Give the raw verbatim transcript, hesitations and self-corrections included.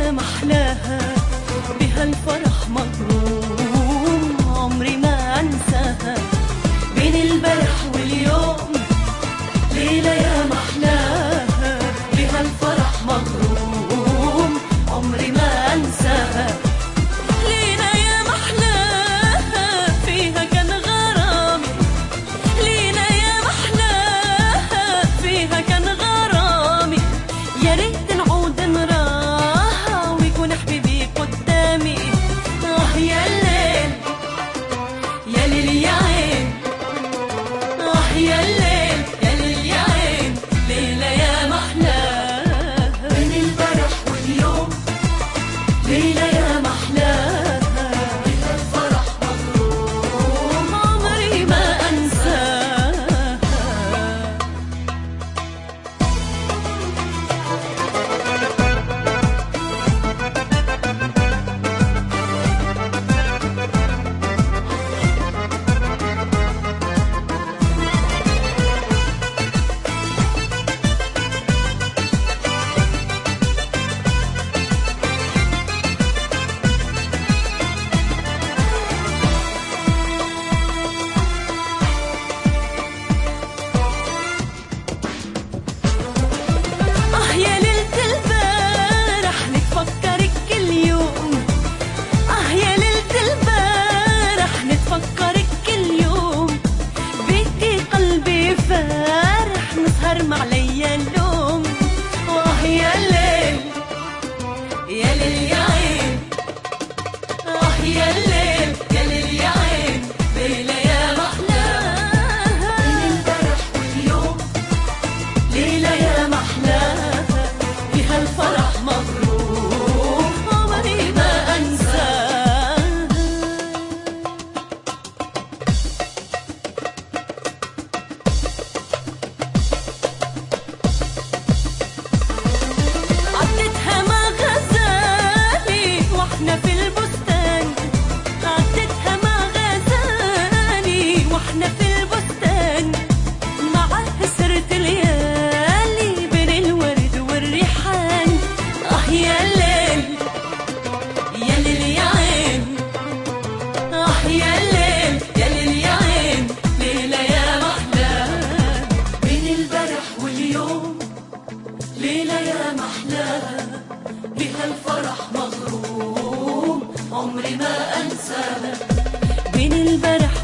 يا محلاها بها الفرح مغروم، عمري ما انساها. بين البارح واليوم ليلة يا محلاها بها الفرح مغروم، عمري ما انساها. ليلة يا محلاها فيها كان غرامي، ليلة يا محلاها فيها كان غرامي. يا ريت نعود نراها ويكون حبيبي قدامي. اه يا الليل يا ليل يا عين، اه يا الليل يا ليل يا عين، ليلة يا محلاها بين البارح واليوم ليلة يا محلاها بها الفرح مغروم، عمري ما انساها. يا ليلة البارح نتفكرك كل يوم، اه يا ليلة البارح نتفكرك كل يوم. بيكي قلبي فارح نسهر مع ليالوم. واه يا الليل يا ليل يا عين، اه يا الليل يا ليل يا عين، ليلة يا محلاها بين البارح واليوم ليلة يا محلاها بها الفرح مغروم، عمري ما انساها. عدتها مع غزالي واحنا في البستان، عدتها مع غزالي واحنا في البستان. معاه سرت ليالي بين الورد والريحان. اه يا الليل يا ليل يا عين، اه يا الليل يا ليل يا عين، ليلة يا محلاها بين البارح واليوم ليلة يا محلاها بها الفرح مغروم، عمري ما انساها. بين البارح